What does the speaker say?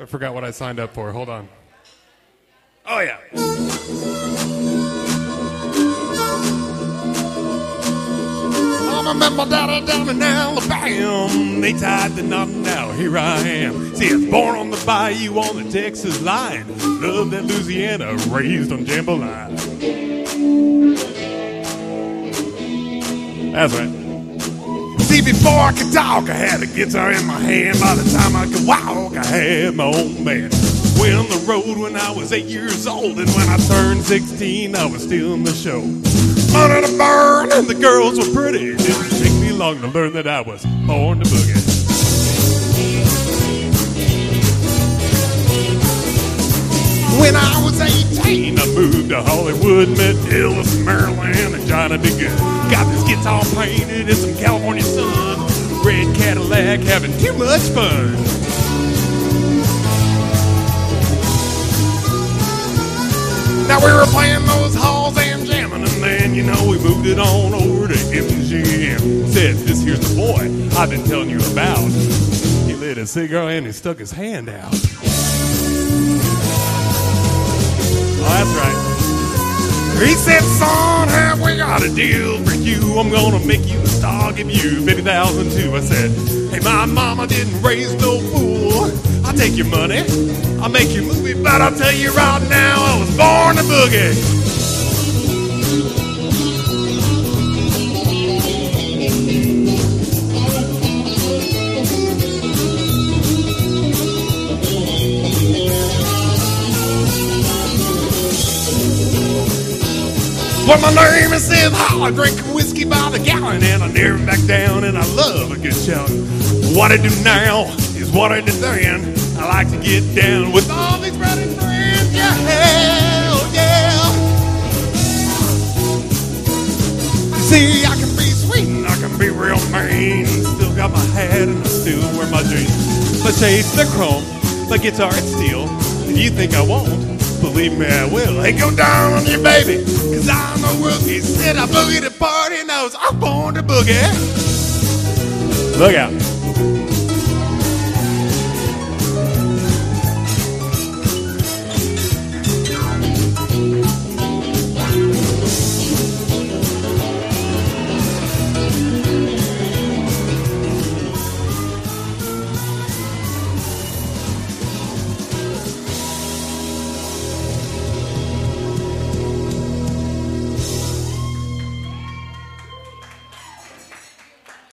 I forgot what I signed up for. Hold on. Oh, yeah. I met my daddy down in Alabama. They tied the knot and now here I am. See, I was born on the bayou on the Texas line. Loved that Louisiana, raised on jambalaya. That's right. See, before I could talk, I had a guitar in my hand. By the time I could walk, I had my own band. Went on the road when I was 8 years old, and when I turned 16, I was still in the show. Money to burn, and the girls were pretty. It didn't take me long to learn that I was born to boogie. When I was 18, I moved to Hollywood, met Ellis, Maryland, and Johnny B. Good. Got this guitar painted in some California sun. Red Cadillac, having too much fun. Now we were playing those halls and jamming, and then, you know, we moved it on over to MGM. Said, this here's the boy I've been telling you about. He lit a cigar and he stuck his hand out. Oh, that's right. He said, son, have we got a deal for you? I'm gonna make you a star, give you 50,000 too. I said, hey, my mama didn't raise no fool. I'll take your money, I'll make your movie, but I'll tell you right now, I was born to boogie. Well, my name is Sid Hall. I drink whiskey by the gallon, and I never back down, and I love a good shout. What I do now is what I did then. I like to get down with all these running friends. Yeah, hell yeah. See, I can be sweet and I can be real mean. Still got my hat and I still wear my jeans. My shades, they're chrome, my guitar, it's steel. If you think I won't, believe me, I will. Hey, go down on you, baby, cause I'm a rookie. Said I boogie the party and I was born to boogie. Look out.